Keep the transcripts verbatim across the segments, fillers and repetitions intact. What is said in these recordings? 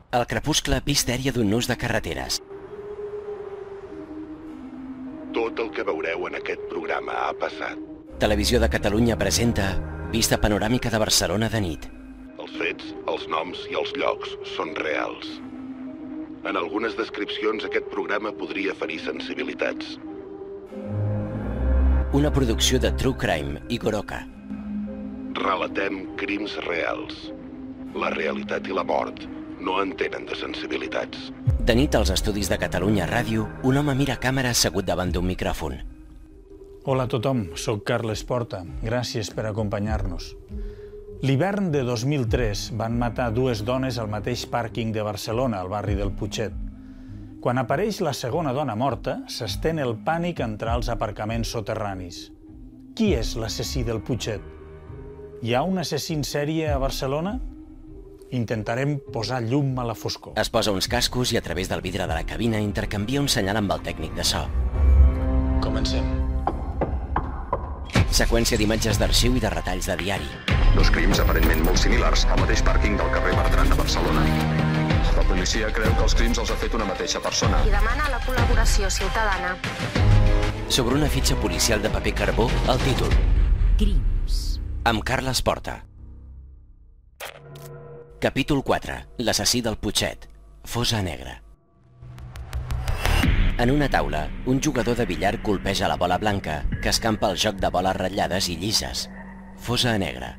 El crepuscle, mistèria d'un nus de carreteres. Tot el que veureu en aquest programa ha passat. Televisió de Catalunya presenta Vista panoràmica de Barcelona de nit. Els fets, els noms i els llocs són reals. En algunes descripcions aquest programa podria ferir sensibilitats. Una producció de True Crime i Goroka. Relatem crims reals. La realitat i la mort no entenen de sensibilitats. De nit, als estudis de Catalunya Ràdio, un home mira a càmera assegut davant d'un micròfon. Hola a tothom, soc Carles Porta. Gràcies per acompanyar-nos. L'hivern de dos mil tres van matar dues dones al mateix pàrquing de Barcelona, al barri del Putxet. Quan apareix la segona dona morta, s'estén el pànic entre els aparcaments soterranis. Qui és l'assassí del Putxet? Hi ha un assassí en sèrie a Barcelona? Intentarem posar llum a la foscor. Es posa uns cascos i a través del vidre de la cabina intercanvia un senyal amb el tècnic de so. Comencem. Seqüència d'imatges d'arxiu i de retalls de diari. Dos crims aparentment molt similars al mateix pàrquing del carrer Bertran de Barcelona. La policia creu que els crims els ha fet una mateixa persona. I demana la col·laboració ciutadana. Sobre una fitxa policial de paper carbó, el títol: Crims. Amb Carles Porta. Capítol quatre. L'assassí del Putxet. Fosa negra. En una taula, un jugador de billar colpeja la bola blanca que escampa el joc de boles ratllades i llises. Fosa negra.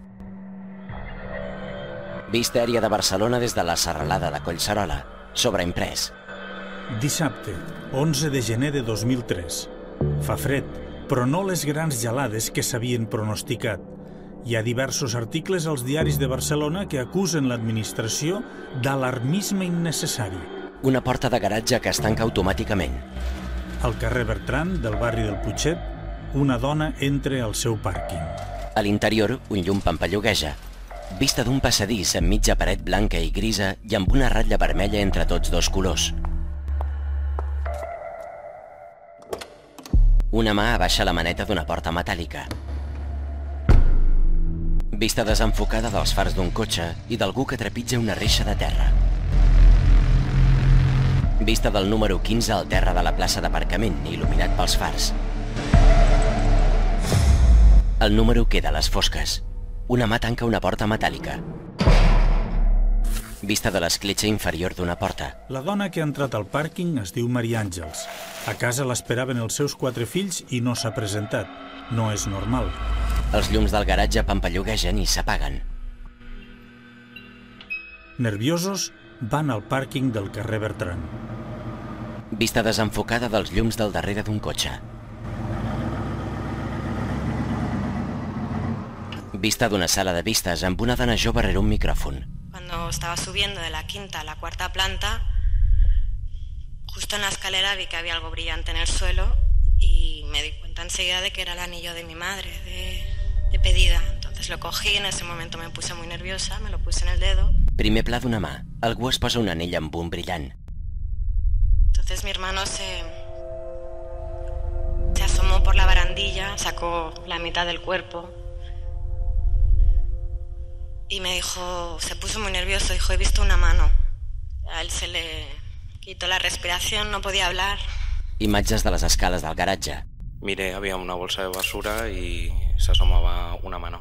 Vista aèria de Barcelona des de la serralada de Collserola. Sobreimprès. Dissabte, onze de gener de dos mil tres. Fa fred, però no les grans gelades que s'havien pronosticat. Hi ha diversos articles als diaris de Barcelona que acusen l'administració d'alarmisme innecessari. Una porta de garatge que es tanca automàticament. Al carrer Bertran, del barri del Putxet, una dona entra al seu pàrquing. A l'interior, un llum pampallugueja. Vista d'un passadís amb mitja paret blanca i grisa i amb una ratlla vermella entre tots dos colors. Una mà abaixa la maneta d'una porta metàl·lica. Vista desenfocada dels fars d'un cotxe i d'algú que trepitja una reixa de terra. Vista del número quinze al terra de la plaça d'aparcament, il·luminat pels fars. El número queda a les fosques. Una mà tanca una porta metàl·lica. Vista de l'escletxa inferior d'una porta. La dona que ha entrat al pàrquing es diu Maria Àngels. A casa l'esperaven els seus quatre fills i no s'ha presentat. No és normal. Els llums del garatge pampalluguegen i s'apaguen. Nerviosos, van al pàrquing del carrer Bertran. Vista desenfocada dels llums del darrere d'un cotxe. Vista d'una sala de vistes amb una dona jove rere un micrófono. Cuando estaba subiendo de la quinta a la cuarta planta, justo en la escalera vi que había algo brillante en el suelo y me di cuenta enseguida de que era el anillo de mi madre, de, de pedida. Entonces lo cogí, en ese momento me puse muy nerviosa, me lo puse en el dedo. Primer pla d'una mà. Algú es posa un anell amb un brillant. Entonces mi hermano se, se asomó por la barandilla, sacó la mitad del cuerpo y me dijo, se puso muy nervioso, dijo, he visto una mano. A él se le quitó la respiración, no podía hablar. Imatges de les escales del garatge. Miré, había una bolsa de basura y se asomaba una mano.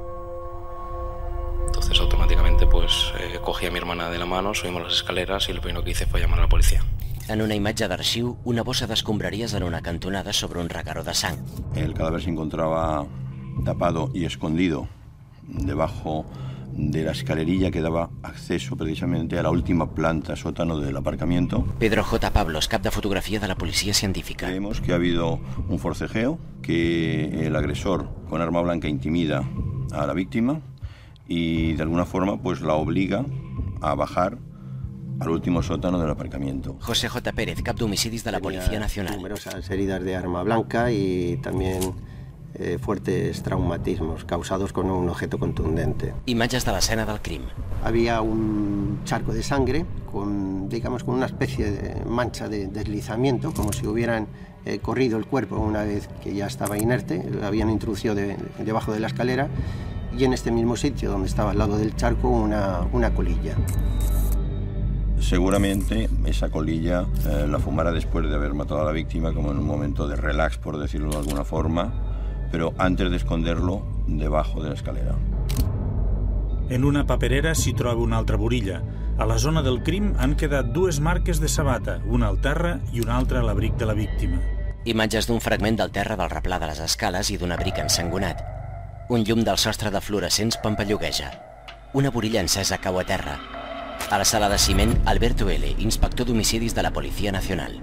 Entonces automáticamente pues eh, cogí a mi hermana de la mano, subimos las escaleras y lo primero que hice fue llamar a la policía. En una imatge d'arxiu, una bossa d'escombraries en una cantonada sobre un regueró de sang. El cadáver se encontraba tapado y escondido debajo de la escalerilla que daba acceso precisamente a la última planta sótano del aparcamiento. Pedro J. Pablos, cap de fotografia de la Policia Científica. Creemos que ha habido un forcejeo, que el agresor con arma blanca intimida a la víctima y de alguna forma pues la obliga a bajar al último sótano del aparcamiento. José J. Pérez, cap d'homicidis de la Policía Nacional. Numerosas heridas de arma blanca y también eh, fuertes traumatismos causados con un objeto contundente. Imatges de l'escena del crim. Había un charco de sangre con, digamos, con una especie de mancha de deslizamiento, como si hubieran eh, corrido el cuerpo una vez que ya estaba inerte, lo habían introducido de, de, debajo de la escalera, y en este mismo sitio donde estaba al lado del charco una, una colilla. Seguramente esa colilla eh, la fumara después de haber matado a la víctima, como en un momento de relax, por decirlo de alguna forma, però antes de esconderlo debajo de la escalera. En una paperera s'hi troba una altra burilla. A la zona del crim han quedat dues marques de sabata, una al terra i una altra a l'abric de la víctima. Imatges d'un fragment del terra del replà de les escales i d'un abric ensangonat. Un llum del sostre de fluorescents pampallugueja. Una burilla encesa cau a terra. A la sala de ciment, Alberto L., inspector d'homicidis de la Policía Nacional.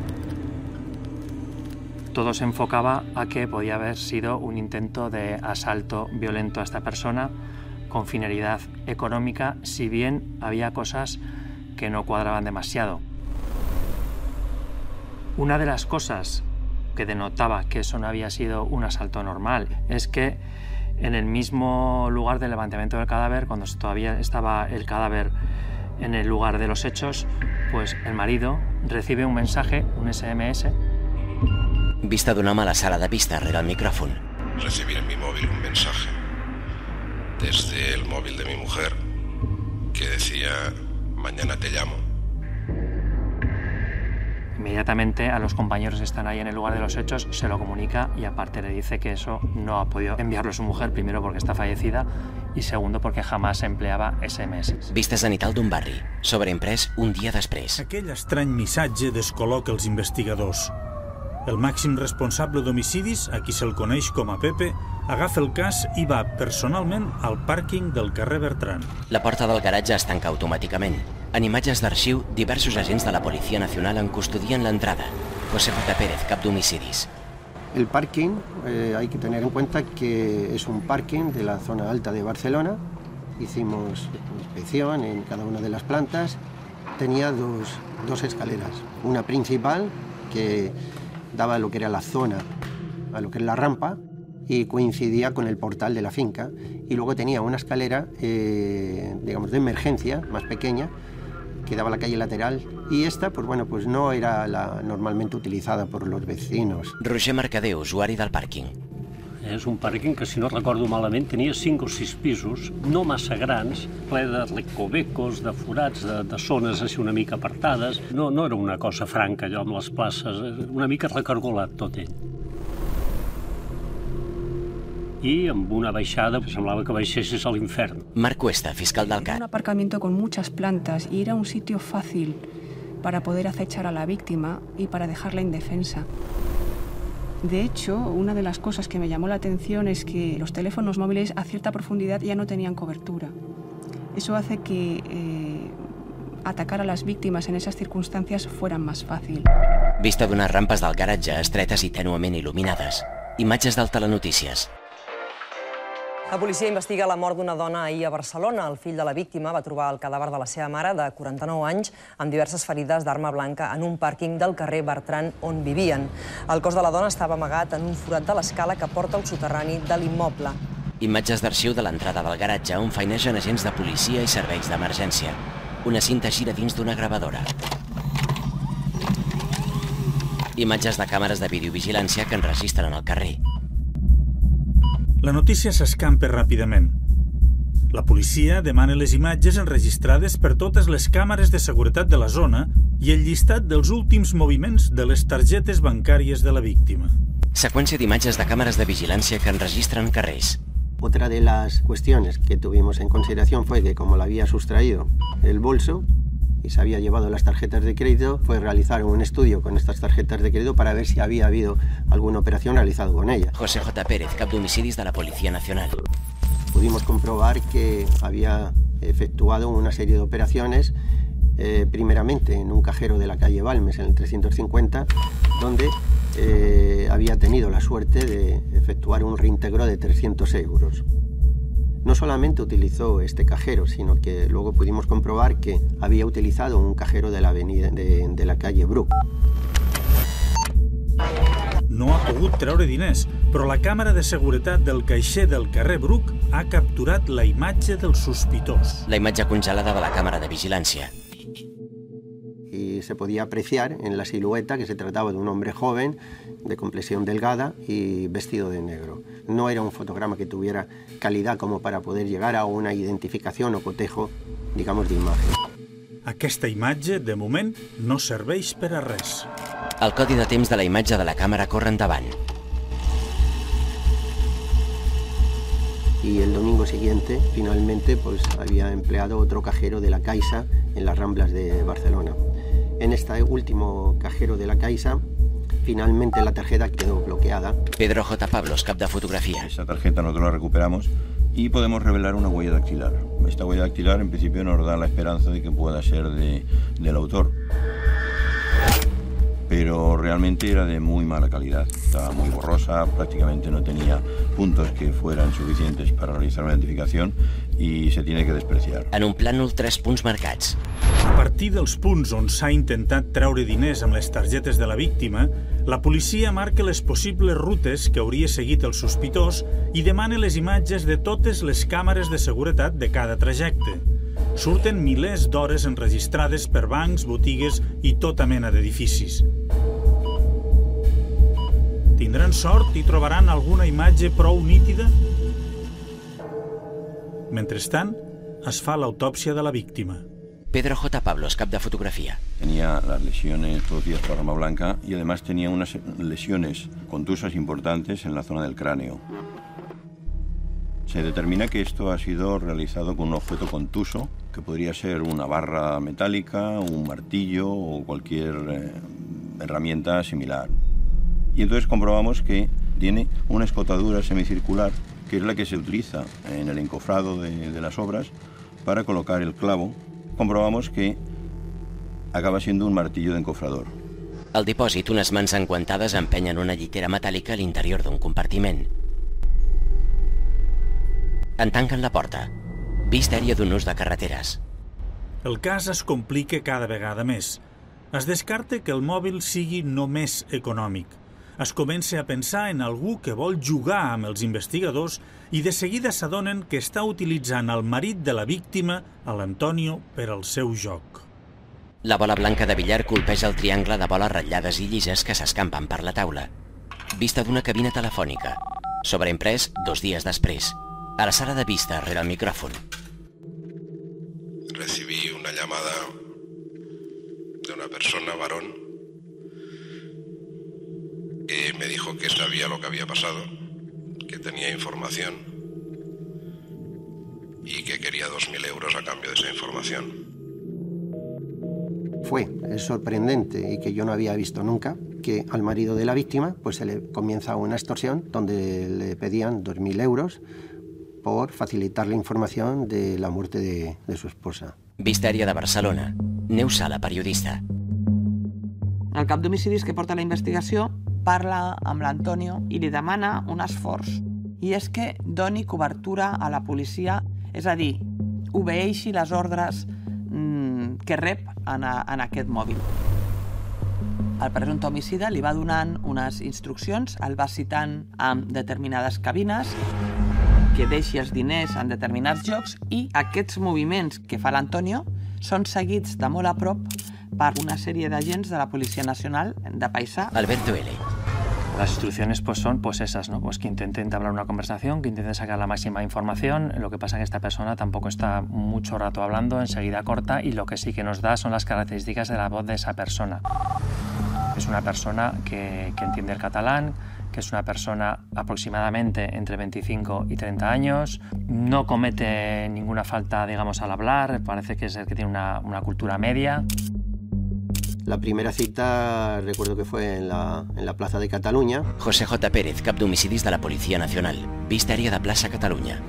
Todo se enfocaba a que podía haber sido un intento de asalto violento a esta persona con finalidad económica, si bien había cosas que no cuadraban demasiado. Una de las cosas que denotaba que eso no había sido un asalto normal es que en el mismo lugar del levantamiento del cadáver, cuando todavía estaba el cadáver en el lugar de los hechos, pues el marido recibe un mensaje, un ese eme ese. Vista d'un home a la sala de vista, rere el micrófono. Recibí en mi móvil un mensaje desde el móvil de mi mujer que decía: mañana te llamo. Inmediatamente a los compañeros que están ahí en el lugar de los hechos se lo comunica y aparte le dice que eso no ha podido enviarlo a su mujer, primero porque está fallecida i segundo perquè jamás empleava ese eme ese. Vista zenital d'un barri, sobreimprès un dia després. Aquell estrany missatge descol·loca els investigadors. El màxim responsable d'homicidis, a qui se'l coneix com a Pepe, agafa el cas i va personalment al pàrquing del carrer Bertran. La porta del garatge es tanca automàticament. En imatges d'arxiu, diversos agents de la Policía Nacional en custodien l'entrada. José J. Pérez, cap d'homicidis. El parking, eh, hay que tener en cuenta que es un parking de la zona alta de Barcelona. Hicimos inspección en cada una de las plantas. Tenía dos, dos escaleras. Una principal que daba a lo que era la zona, a lo que es la rampa, y coincidía con el portal de la finca. Y luego tenía una escalera, eh, digamos, de emergencia, más pequeña, que daba a la calle lateral, y esta, pues bueno, pues no era la normalmente utilizada por los vecinos. Roger Mercader, usuari del pàrquing. És un pàrquing que, si no recordo malament, tenia cinc o sis pisos, no massa grans, ple de recovecos, de forats, de, de zones així una mica apartades. No, no era una cosa franca, allò amb les places, una mica recargolat tot ell. I amb una baixada, semblava que baixessis a l'infern. Marc Cuesta, fiscal del C A T. Un aparcamiento con muchas plantas y era un sitio fácil para poder acechar a la víctima y para dejarla indefensa. De hecho, una de las cosas que me llamó la atención es que los teléfonos móviles a cierta profundidad ya no tenían cobertura. Eso hace que eh, atacar a las víctimas en esas circunstancias fuera más fácil. Vista d'unes rampes del garatge estretes i tènuement il·luminades. Imatges del Telenotícies. La policia investiga la mort d'una dona ahir a Barcelona. El fill de la víctima va trobar el cadàver de la seva mare, de quaranta-nou anys, amb diverses ferides d'arma blanca en un pàrquing del carrer Bertran on vivien. El cos de la dona estava amagat en un forat de l'escala que porta al soterrani de l'immoble. Imatges d'arxiu de l'entrada del garatge on feinegen agents de policia i serveis d'emergència. Una cinta gira dins d'una gravadora. Imatges de càmeres de videovigilància que enregistren el carrer. La notícia s'escampa ràpidament. La policia demana les imatges enregistrades per totes les càmeres de seguretat de la zona i el llistat dels últims moviments de les targetes bancàries de la víctima. Seqüència d'imatges de càmeres de vigilància que enregistren carrers. Otra de las cuestiones que tuvimos en consideración fue que, como la había sustraído el bolso y se había llevado las tarjetas de crédito, fue realizar un estudio con estas tarjetas de crédito para ver si había habido alguna operación realizada con ellas. José J. Pérez, cap d'homicidis de la Policía Nacional. Pudimos comprobar que había efectuado una serie de operaciones, eh, primeramente en un cajero de la calle Balmes, en el trescientos cincuenta, donde eh, había tenido la suerte de efectuar un reintegro de trescientos euros. No solamente utilizó este cajero, sino que luego pudimos comprobar que había utilizado un cajero de la avenida de, de la calle Bruc. No ha pogut treure diners, però la càmera de seguretat del caixer del carrer Bruc ha capturat la imatge del sospitós. La imatge congelada de la càmera de vigilància. Y se podía apreciar en la silueta que se trataba de un hombre joven, de complexión delgada y vestido de negro. No era un fotograma que tuviera calidad como para poder llegar a una identificación o cotejo, digamos, de imagen. aquesta imatge, de moment, no serveix per a res. El codi de temps de la imatge de la càmera corre endavant. Y el domingo siguiente, finalmente, pues había empleado otro cajero de la Caixa en las Ramblas de Barcelona. En este último cajero de la Caixa, finalmente la tarjeta quedó bloqueada. Pedro J. Pablos, cap de fotografía. Esa tarjeta nosotros la recuperamos y podemos revelar una huella dactilar. Esta huella dactilar, en principio, nos da la esperanza de que pueda ser de, del autor. Pero realmente era de muy mala calidad. Estaba muy borrosa, prácticamente no tenía puntos que fueran suficientes para realizar una identificación i se tiene que despreciar. En un plànol, tres punts marcats. A partir dels punts on s'ha intentat treure diners amb les targetes de la víctima, la policia marca les possibles rutes que hauria seguit el sospitós i demana les imatges de totes les càmeres de seguretat de cada trajecte. Surten milers d'hores enregistrades per bancs, botigues i tota mena d'edificis. Tindran sort i trobaran alguna imatge prou nítida? Mentrestant, es fa l'autòpsia de la víctima. Pedro J. Pablos, cap de fotografía. Tenía las lesiones producidas por arma blanca y además tenía unas lesiones contusas importantes en la zona del cráneo. Se determina que esto ha sido realizado con un objeto contuso, que podría ser una barra metálica, un martillo o cualquier eh, herramienta similar. Y entonces comprobamos que tiene una escotadura semicircular, que es la que se utiliza en el encofrado de, de las obras para colocar el clavo. Comprobamos que acaba siendo un martillo de encofrador. Al dipòsit, unes mans enguantades empenyen una llitera metàl·lica a l'interior d'un compartiment. En tanquen la porta. Vista aèria d'un ús de carreteres. El cas es complica cada vegada més. Es descarta que el mòbil sigui només econòmic. Es comença a pensar en algú que vol jugar amb els investigadors i de seguida s'adonen que està utilitzant el marit de la víctima, l'Antonio, per al seu joc. La bola blanca de billar colpeja el triangle de boles ratllades i llises que s'escampen per la taula. Vista d'una cabina telefònica. Sobreimprès dos dies després. A la sala de vista, rere el micrófono. Recibí una llamada de una persona, varón, que me dijo que sabía lo que había pasado, que tenía información y que quería dos mil euros a cambio de esa información. Fue sorprendente y que yo no había visto nunca que al marido de la víctima pues se le comienza una extorsión donde le pedían dos mil euros por facilitar la información de la muerte de, de su esposa. Vista aèria de Barcelona. Neus Sala, periodista. El cap d'homicidis que porta la investigació parla amb l'Antonio i li demana un esforç. I és que doni cobertura a la policia, és a dir, obeeixi les ordres mmm, que rep en, a, en aquest mòbil. El presumpte homicida li va donant unes instruccions, el va citant amb determinades cabines, que deixi els diners en determinats llocs i aquests moviments que fa l'Antonio són seguits de molt a prop per una sèrie d'agents de la Policia Nacional de Paisà. Alberto L. Las instrucciones pues son pues esas, ¿no? Pues que intenten entablar una conversación, que intenten sacar la máxima información. Lo que pasa es que esta persona tampoco está mucho rato hablando, enseguida corta, y lo que sí que nos da son las características de la voz de esa persona. Es una persona que, que entiende el catalán, que es una persona aproximadamente entre veinticinco y treinta años, no comete ninguna falta, digamos, al hablar, parece que es el que tiene una, una cultura media. La primera cita recuerdo que fue en la, en la plaza de Cataluña. José J. Pérez, cap d'homicidis de la Policía Nacional. Vista aèria de plaça Catalunya.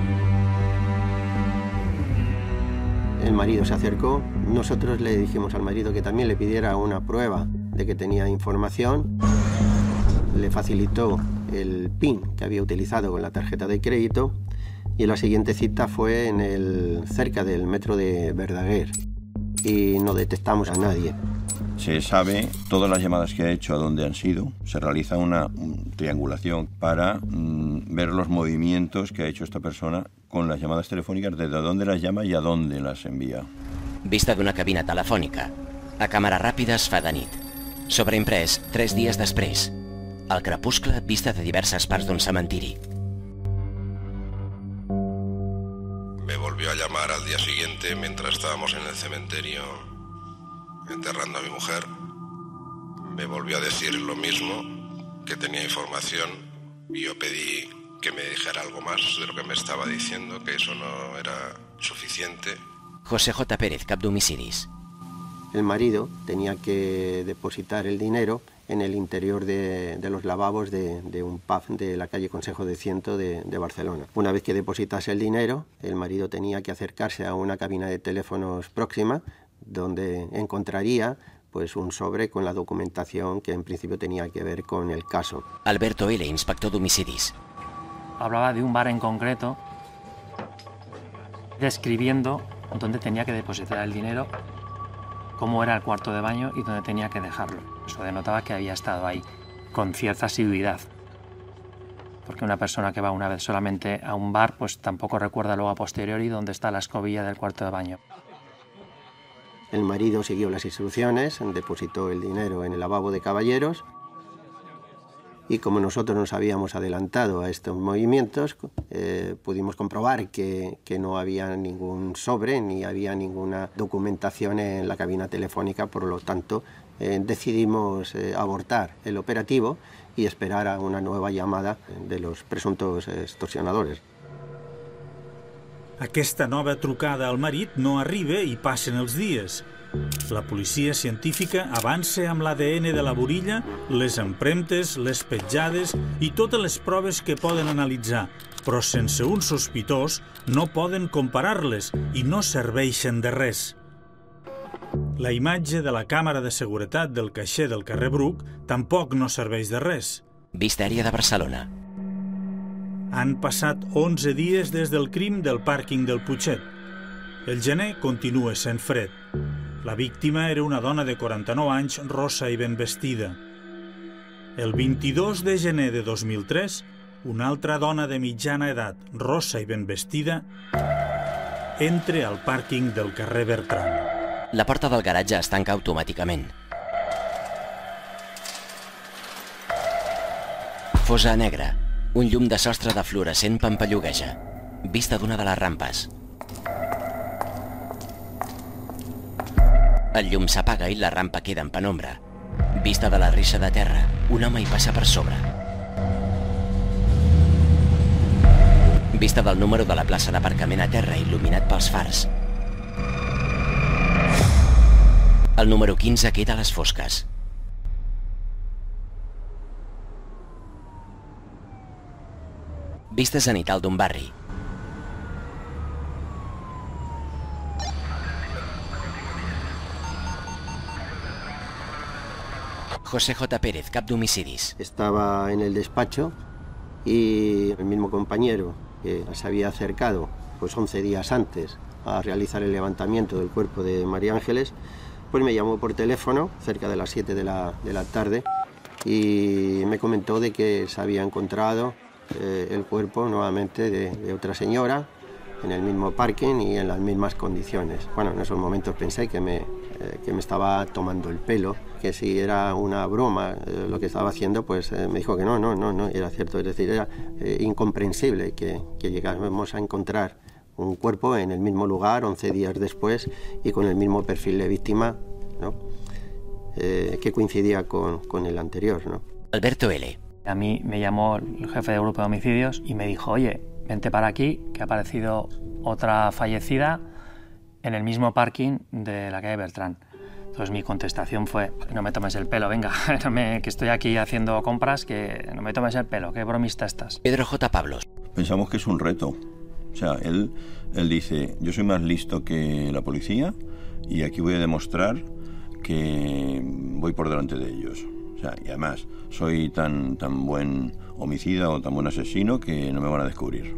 El marido se acercó. Nosotros le dijimos al marido que también le pidiera una prueba de que tenía información. Le facilitó el PIN que había utilizado con la tarjeta de crédito y la siguiente cita fue en el, cerca del metro de Verdaguer y no detectamos a nadie. Se sabe todas las llamadas que ha hecho, a dónde han sido. Se realiza una um, triangulación para um, ver los movimientos que ha hecho esta persona con las llamadas telefòniques, desde dónde las llama y a dónde las envía. Vista d'una cabina telefònica. A càmera ràpida es fa de nit. Sobreimprès tres dies després. Al crepuscle, vista de diverses parts d'un cementiri. Me volvió a llamar trabajar al día siguiente, mientras estábamos en el cementerio enterrando a mi mujer, me volvió a decir lo mismo, que tenía información, y yo pedí que me dijera algo más de lo que me estaba diciendo, que eso no era suficiente. José J. Pérez, cap d'homicidis. El marido tenía que depositar el dinero en el interior de, de los lavabos de, de un pub de la calle Consejo de Ciento de, de Barcelona. Una vez que depositase el dinero, el marido tenía que acercarse a una cabina de teléfonos próxima, donde encontraría pues un sobre con la documentación que en principio tenía que ver con el caso. Alberto L., inspector d'homicidis. Hablaba de un bar en concreto, describiendo dónde tenía que depositar el dinero, cómo era el cuarto de baño y dónde tenía que dejarlo. Eso denotaba que había estado ahí con cierta asiduidad. Porque una persona que va una vez solamente a un bar, pues tampoco recuerda luego a posteriori dónde está la escobilla del cuarto de baño. El marido siguió las instrucciones, depositó el dinero en el lavabo de caballeros y como nosotros nos habíamos adelantado a estos movimientos, eh, pudimos comprobar que, que no había ningún sobre ni había ninguna documentación en la cabina telefónica, por lo tanto eh, decidimos eh, abortar el operativo y esperar a una nueva llamada de los presuntos extorsionadores. Aquesta nova trucada al marit no arriba i passen els dies. La policia científica avança amb l'A D N de la burilla, les empremtes, les petjades i totes les proves que poden analitzar, però sense un sospitós no poden comparar-les i no serveixen de res. La imatge de la càmera de seguretat del caixer del carrer Bruc tampoc no serveix de res. Vista aèria de Barcelona. Han passat onze dies des del crim del pàrquing del Putxet. El gener continua sent fred. La víctima era una dona de quaranta-nou anys, rossa i ben vestida. El vint-i-dos de gener de dos mil tres, una altra dona de mitjana edat, rossa i ben vestida, entra al pàrquing del carrer Bertran. La porta del garatge es tanca automàticament. Fosa negra. Un llum de sostre de fluorescent pampallugueja. Vista d'una de les rampes. El llum s'apaga i la rampa queda en penombra. Vista de la reixa de terra. Un home hi passa per sobre. Vista del número de la plaça d'aparcament a terra il·luminat pels fars. El número quinze queda a les fosques. Vista zenital d'un barri. José J. Pérez, cap d'homicidis. Estaba en el despacho y el mismo compañero que se había acercado pues once días antes a realizar el levantamiento del cuerpo de María Ángeles, pues me llamó por teléfono cerca de las siete de la, de la tarde y me comentó de que se había encontrado Eh, el cuerpo nuevamente de, de otra señora en el mismo parking y en las mismas condiciones. Bueno, en esos momentos pensé que me, eh, que me estaba tomando el pelo, que si era una broma eh, lo que estaba haciendo, pues eh, me dijo que no, no, no, no, era cierto. Es decir, era eh, incomprensible que, que llegáramos a encontrar un cuerpo en el mismo lugar once días después y con el mismo perfil de víctima, ¿no? eh, que coincidía con, con el anterior, ¿no? Alberto L. A mí me llamó el jefe de grupo de homicidios y me dijo, oye, vente para aquí, que ha aparecido otra fallecida en el mismo parking de la calle Bertrán. Entonces mi contestación fue, no me tomes el pelo, venga, no me, que estoy aquí haciendo compras, que no me tomes el pelo, qué bromista estás. Pedro J. Pablos. Pensamos que es un reto. O sea, él, él dice, yo soy más listo que la policía y aquí voy a demostrar que voy por delante de ellos. O sea, y además, soy tan, tan buen homicida o tan buen asesino que no me van a descubrir.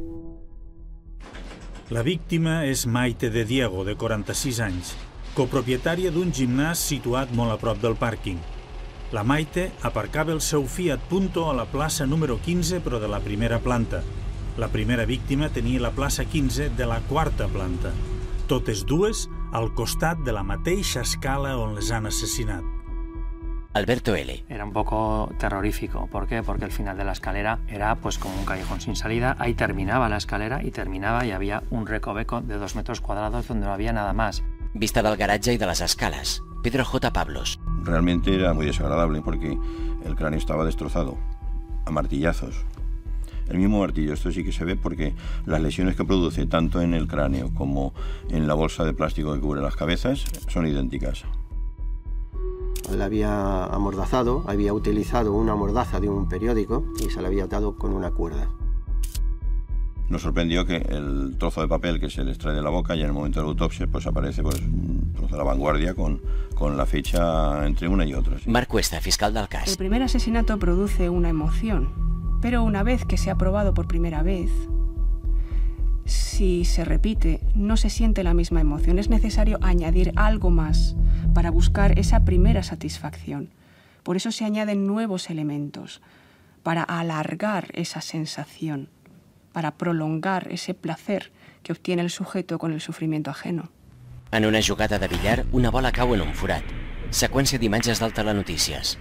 La víctima és Maite de Diego, de quaranta-sis anys, copropietària d'un gimnàs situat molt a prop del pàrquing. La Maite aparcava el seu Fiat Punto a la plaça número quinze, però de la primera planta. La primera víctima tenia la plaça quinze de la quarta planta. Totes dues al costat de la mateixa escala on les han assassinat. Alberto L. Era un poco terrorífico. ¿Por qué? Porque el final de la escalera era pues como un callejón sin salida. Ahí terminaba la escalera y terminaba y había un recoveco de dos metros cuadrados donde no había nada más. Vista del garatge y de las escalas. Pedro J. Pablos. Realmente era muy desagradable porque el cráneo estaba destrozado a martillazos. El mismo martillo, esto sí que se ve porque las lesiones que produce tanto en el cráneo como en la bolsa de plástico que cubre las cabezas son idénticas. La había amordazado, había utilizado una mordaza de un periódico y se la había atado con una cuerda. Nos sorprendió que el trozo de papel que se le extrae de la boca y en el momento de la autopsia pues aparece pues, un trozo de La Vanguardia con, con la fecha entre una y otra. ¿Sí? Marc Cuesta, fiscal del cas. El primer asesinato produce una emoción, pero una vez que se ha probado por primera vez, si se repite, no se siente la misma emoción. Es necesario añadir algo más para buscar esa primera satisfacción. Por eso se añaden nuevos elementos, para alargar esa sensación, para prolongar ese placer que obtiene el sujeto con el sufrimiento ajeno. En una jugada de billar, una bola cau en un forat. Seqüència d'imatges del Telenotícies.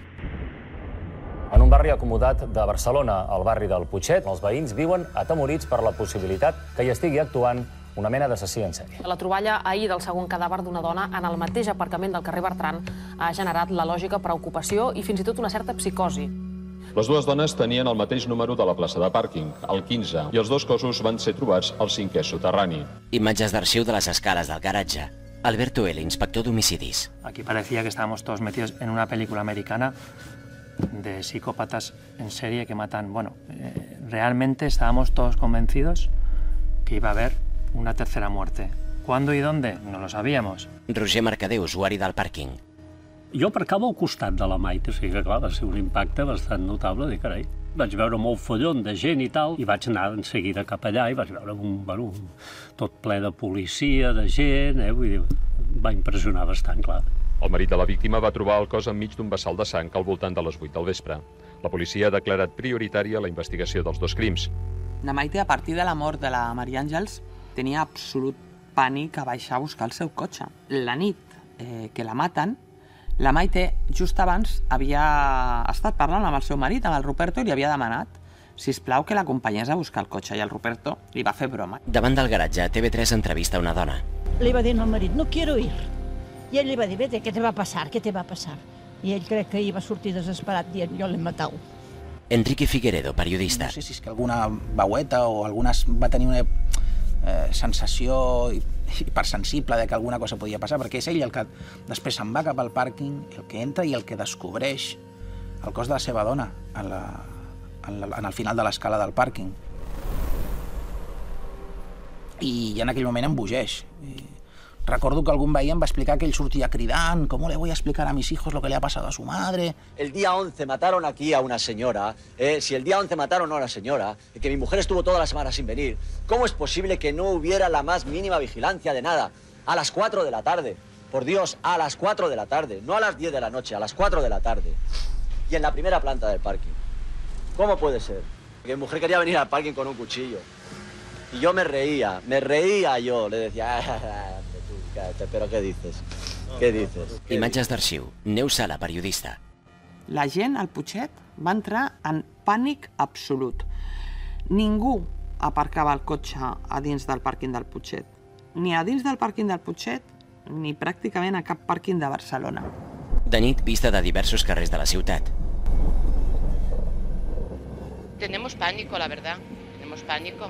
En un barri acomodat de Barcelona, al barri del Putxet, els veïns viuen atemorits per la possibilitat que hi estigui actuant una mena d'assassí en sèrie. La troballa ahir del segon cadàver d'una dona en el mateix aparcament del carrer Bertran ha generat la lògica preocupació i fins i tot una certa psicosi. Les dues dones tenien el mateix número de la plaça de pàrquing, el quinze, i els dos cossos van ser trobats al cinquè soterrani. Imatges d'arxiu de les escales del garatge. Alberto L., inspector d'homicidis. Aquí parecía que estábamos todos metidos en una película americana de psicópatas en serie que matan. Bueno, eh, realmente estábamos todos convencidos que iba a haber una tercera muerte. ¿Cuándo y dónde? No lo sabíamos. Roger Mercader, usuari del pàrquing. Jo aparcava al costat de la Maite, o sigui que clar, va ser un impacte bastant notable, de carai. Vaig veure molt follon de gent i tal, i vaig anar en seguida cap allà i vaig veure un, bueno, un, tot ple de policia, de gent, eh? Vull dir, va impressionar bastant, clar. El marit de la víctima va trobar el cos enmig d'un vessal de sang al voltant de les vuit del vespre. La policia ha declarat prioritària la investigació dels dos crims. La Maite, a partir de la mort de la Maria Àngels, tenia absolut pànic a baixar a buscar el seu cotxe. La nit eh, que la maten, la Maite, just abans, havia estat parlant amb el seu marit, amb el Ruperto, i li havia demanat, sisplau, que l'acompanyés a buscar el cotxe, i el Ruperto li va fer broma. Davant del garatge, T V tres entrevista una dona. Le va dir al marit, no quiero ir. I ell li va dir, vete, què te va passar, què te va passar? I ell crec que hi va sortir desesperat dient, jo l'he matat. Enrique Figueredo, periodista. No sé si és que alguna veueta o algunes va tenir una eh, sensació hipersensible de que alguna cosa podia passar, perquè és ell el que després se'n va cap al pàrquing, el que entra i el que descobreix el cos de la seva dona en, la, en, la, en el final de l'escala del pàrquing. I en aquell moment embogeix. I recuerdo que algún veí em va explicar que él sortia cridant, ¿cómo le voy a explicar a mis hijos lo que le ha pasado a su madre? El día once mataron aquí a una señora, eh, si el día once mataron a una señora, que mi mujer estuvo toda la semana sin venir, ¿cómo es posible que no hubiera la más mínima vigilancia de nada? A las cuatro de la tarde, por Dios, a las cuatro de la tarde, no a las diez de la noche, a las cuatro de la tarde. Y en la primera planta del parking. ¿Cómo puede ser? Que mi mujer quería venir al parking con un cuchillo. Y yo me reía, me reía yo, le decía... Però què dices? Què dices? Imatges d'arxiu. Neus Sala, periodista. La gent al Putxet va entrar en pànic absolut. Ningú aparcava el cotxe a dins del pàrquing del Putxet. Ni a dins del pàrquing del Putxet, ni pràcticament a cap pàrquing de Barcelona. De nit, vista de diversos carrers de la ciutat. Tenemos pánico, la verdad. Tenemos pánico.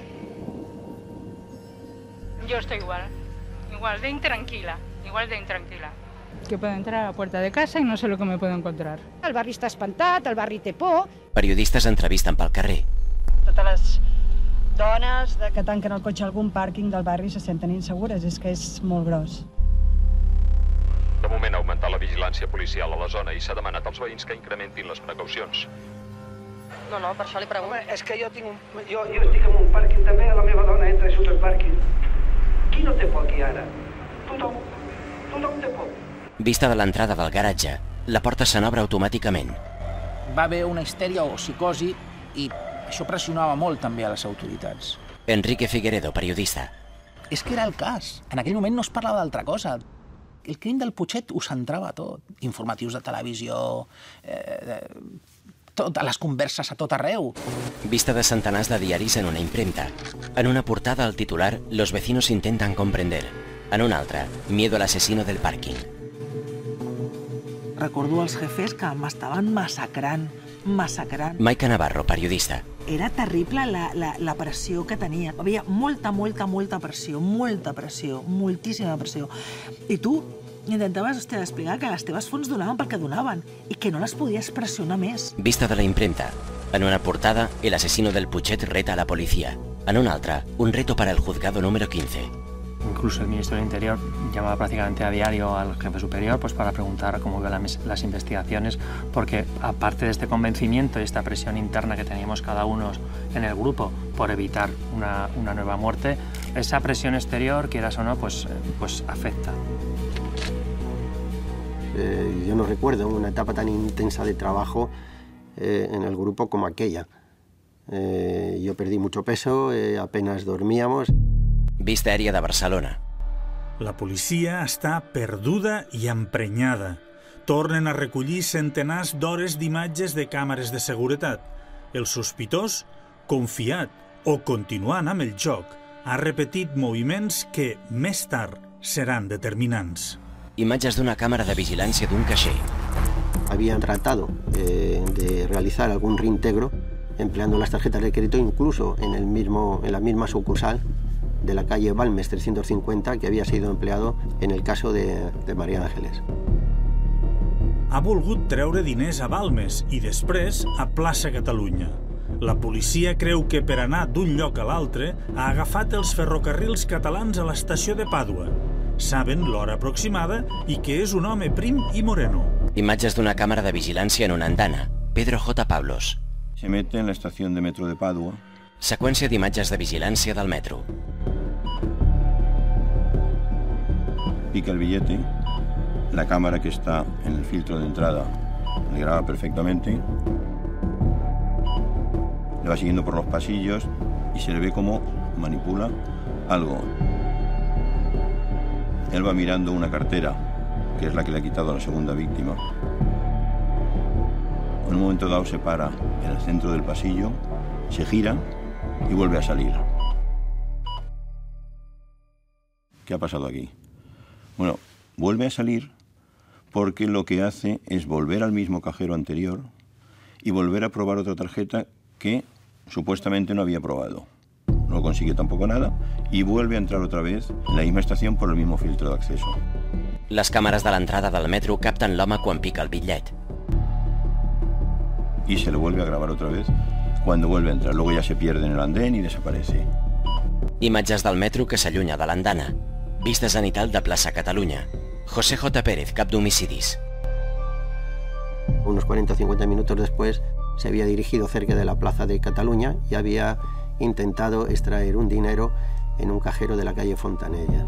Yo estoy igual. Igual de intranquila, igual de intranquila. Que puedo entrar a la puerta de casa y no sé lo que me puedo encontrar. El barri està espantat, el barri té por. Periodistes entrevisten pel carrer. Totes les dones de que tanquen el cotxe a algun pàrquing del barri se senten insegures, és que és molt gros. De moment ha augmentat la vigilància policial a la zona i s'ha demanat als veïns que incrementin les precaucions. No, no, per això li pregunto. Home, és que jo, tinc un, jo, jo estic en un pàrquing també, la meva dona entra i surt al pàrquing. Qui no té por aquí ara? Tothom, tothom té por. Vista de l'entrada del garatge, la porta se n'obre automàticament. Va haver una histèria o psicosi i això pressionava molt també a les autoritats. Enrique Figueredo, periodista. És que era el cas. En aquell moment no es parlava d'altra cosa. el crim del Putxet ho centrava tot. Informatius de televisió, eh, tot, les converses a tot arreu. Vista de centenars de diaris en una impremta. En una portada el titular «Los vecinos intentan comprender». En una altra, «Miedo al asesino del parking». Recordo els jefes que m'estaven massacrant, massacrant. Maica Navarro, periodista. Era terrible la, la, la pressió que tenia. Hi havia molta, molta, molta pressió, molta pressió, moltíssima pressió. I tu intentaves, hòstia, explicar que les teves fonts donaven pel que donaven i que no les podies pressionar més. Vista de la impremta. En una portada, el asesino del Putxet reta a la policía. En una altra, un reto para el juzgado número quince. Incluso el ministro del Interior llamaba prácticamente a diario al jefe superior pues, para preguntar cómo iban las investigaciones, porque aparte de este convencimiento y esta presión interna que teníamos cada uno en el grupo por evitar una, una nueva muerte, esa presión exterior, quieras o no, pues, pues afecta. Eh, yo no recuerdo una etapa tan intensa de trabajo eh, en el grupo como aquella. Eh, yo perdí mucho peso, eh, apenas dormíamos. Vista aèria de Barcelona. La policia està perduda i emprenyada. Tornen a recollir centenars d'hores d'imatges de càmeres de seguretat. El sospitós, confiat o continuant amb el joc, ha repetit moviments que, més tard, seran determinants. Imatges d'una càmera de vigilància d'un caixer. Habían tratado eh, de realizar algún reintegro empleando las tarjetas de crédito incluso en, el mismo, en la misma sucursal de la calle Balmes trescientos cincuenta que havia sido empleado en el caso de, de María Ángeles. Ha volgut treure diners a Balmes i després a Plaça Catalunya. La policia creu que per anar d'un lloc a l'altre ha agafat els ferrocarrils catalans a l'estació de Pàdua. Saben l'hora aproximada i que és un home prim i moreno. Imatges d'una càmera de vigilància en una andana. Pedro J. Pablos. Se mete en la estación de metro de Padua. Seqüència d'imatges de vigilància del metro. Pica el billete, la cámara que está en el filtro de entrada le graba perfectamente, le va siguiendo por los pasillos y se le ve cómo manipula algo. Él va mirando una cartera, que es la que le ha quitado a la segunda víctima. En un momento dado se para en el centro del pasillo, se gira y vuelve a salir. ¿Qué ha pasado aquí? Bueno, vuelve a salir porque lo que hace es volver al mismo cajero anterior y volver a probar otra tarjeta que supuestamente no había probado. No consigue tampoco nada y vuelve a entrar otra vez en la misma estación por el mismo filtro de acceso. Les càmeres de l'entrada del metro capten l'home quan pica el bitllet. Y se lo vuelve a grabar otra vez cuando vuelve a entrar. Luego ya se pierde en el andén y desaparece. Imatges del metro que s'allunya de l'andana. Vista zenital de Plaça Catalunya. José J. Pérez, cap d'homicidis. Unos cuarenta o cincuenta minutos después se había dirigido cerca de la Plaza de Cataluña y había intentado extraer un dinero en un cajero de la calle Fontanella.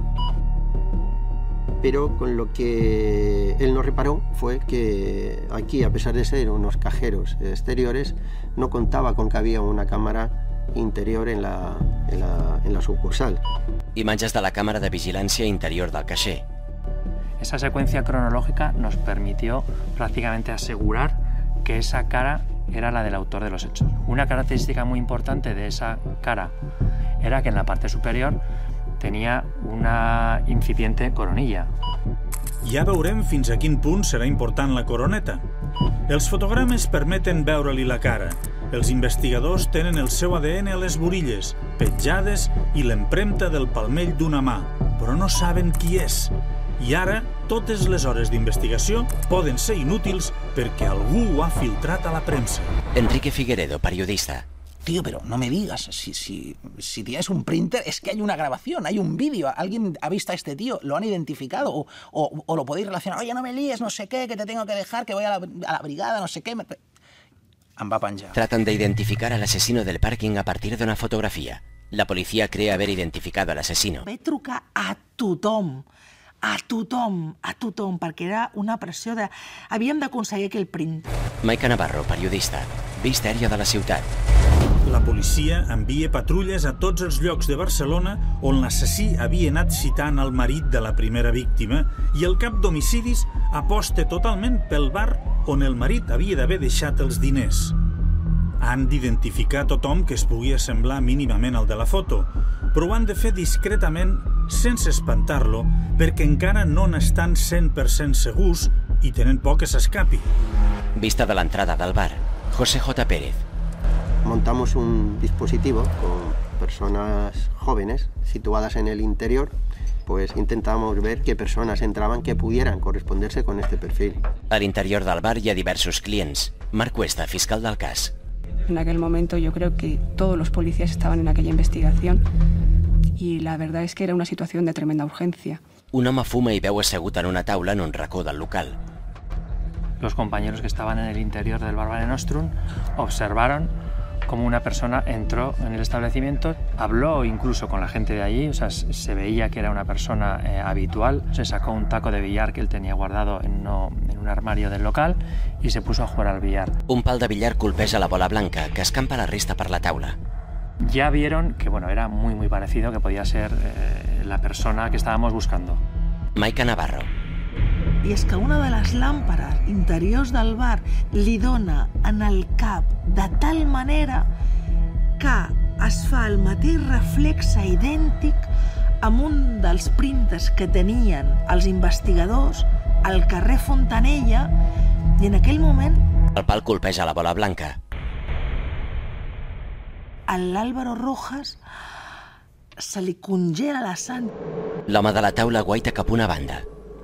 Pero con lo que él no reparó fue que aquí, a pesar de ser unos cajeros exteriores, no contaba con que había una cámara interior en la, en la, en la sucursal. Imatges de la càmera de vigilància interior del caixer. Esa secuencia cronológica nos permitió prácticamente asegurar que esa cara era la del autor de los hechos. Una característica muy importante de esa cara era que en la parte superior tenía una incipiente coronilla. Ja veurem fins a quin punt serà important la coroneta. Els fotogrames permeten veure-li la cara. Els investigadors tenen el seu A D N a les burilles, petjades i l'empremta del palmell d'una mà, però no saben qui és. I ara, totes les hores d'investigació poden ser inútils perquè algú ho ha filtrat a la premsa. Enrique Figueredo, periodista. Tío, pero no me digas, si, si, si tienes un printer, es que hay una grabación, hay un vídeo, alguien ha visto a este tío, lo han identificado, o, o, o lo podéis relacionar, oye, no me líes, no sé qué, que te tengo que dejar, que voy a la, a la brigada, no sé qué... Me... Em va penjar. Tratan de identificar al asesino del parking a partir de una fotografía. La policía cree haber identificado al asesino. Vaig trucar a tothom, a tothom, a tothom, perquè era una pressió de... Havíem d'aconseguir aquell print. Maica Navarro, periodista. Vista aèria de la ciutat. la policia envia patrulles a tots els llocs de Barcelona on l'assassí havia anat citant el marit de la primera víctima i el cap d'homicidis aposta totalment pel bar on el marit havia d'haver deixat els diners. Han d'identificar tothom que es pugui assemblar mínimament al de la foto, però ho han de fer discretament, sense espantar-lo, perquè encara no n'estan cent per cent segurs i tenen por que s'escapi. Vista de l'entrada del bar, José J. Pérez. Montamos un dispositivo con personas jóvenes situadas en el interior, pues intentamos ver qué personas entraban que pudieran corresponderse con este perfil. A l'interior del bar hi ha diversos clients. Marc Cuesta, fiscal del cas. En aquel momento yo creo que todos los policías estaban en aquella investigación y la verdad es que era una situación de tremenda urgencia. Un home fuma i veu assegut en una taula en un racó del local. Los compañeros que estaban en el interior del bar Mare Nostrum observaron cómo una persona entró en el establecimiento, habló incluso con la gente de allí, o sea, se veía que era una persona eh, habitual, se sacó un taco de billar que él tenía guardado en, no, en un armario del local y se puso a jugar al billar. Un pal de billar colpeja la bola blanca, que escampa la resta per la taula. Ya vieron que bueno, era muy muy parecido, que podía ser eh, la persona que estábamos buscando. Maica Navarro. I és que una de les làmperes interiors del bar li dona en el cap de tal manera que es fa el mateix reflexe idèntic amb un dels printers que tenien els investigadors al carrer Fontanella i en aquell moment el pal colpeja la bola blanca. A l'Álvaro Rojas se li congela la sang. L'home de la taula guaita cap una banda.